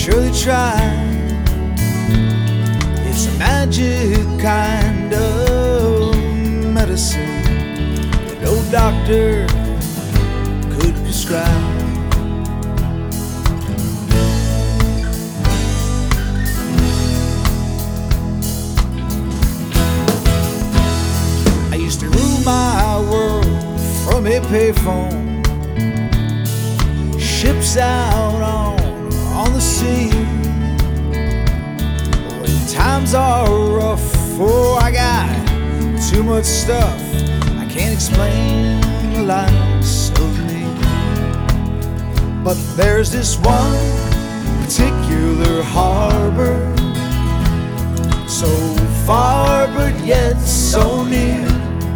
surely try. It's a magic kind of medicine that no doctor could prescribe. I used to rule my world from a payphone, ships out on the sea. When times are rough, oh, I got too much stuff, I can't explain the likes of me. But there's this one particular harbor, so far but yet so near,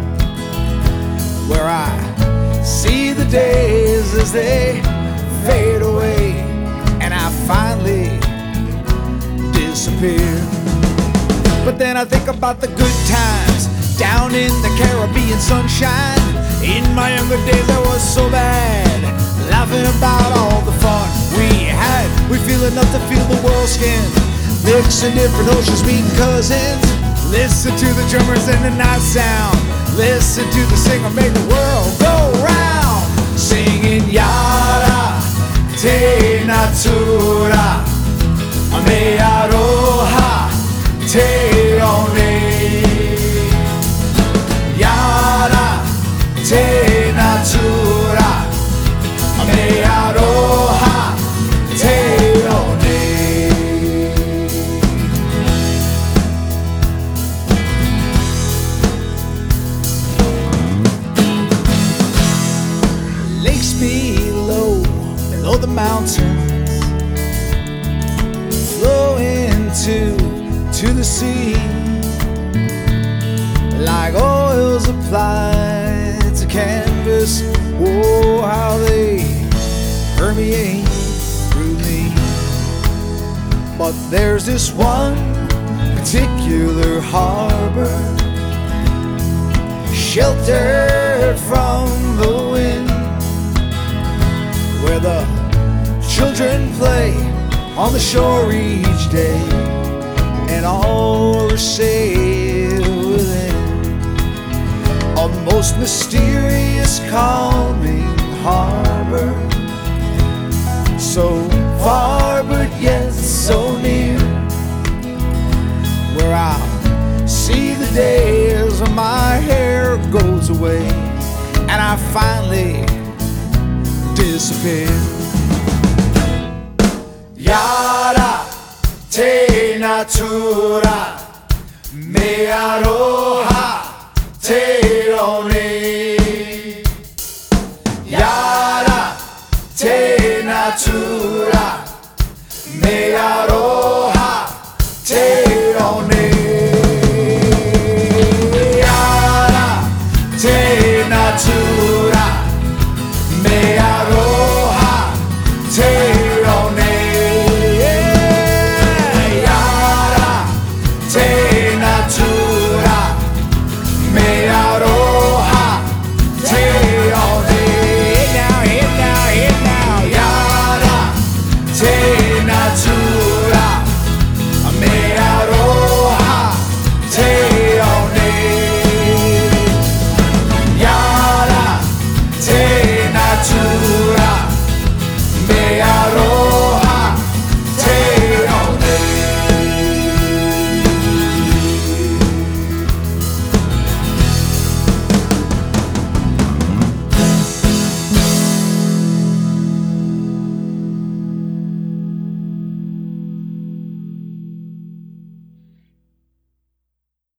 where I see the days as they fade away and I finally disappear. But then I think about the good times down in the Caribbean sunshine. In my younger days I was so bad, laughing about all the fun we had. We feel enough to feel the world skin, mixing different oceans, meeting cousins. Listen to the drummers and the night sound, listen to the singer make the world go round, singing yada te natura me aroha te one. Yada te natura me aroha te one. Lakes below the mountains, flow into the sea, like oils applied to canvas. Oh, how they permeate through me. But there's this one particular harbor, sheltered from the wind, where the children play on the shore each day, and all are safe within a most mysterious, calming harbor, so far but yet so near, where I'll see the days when my hair goes away and I finally disappear. Yada te natura me aroha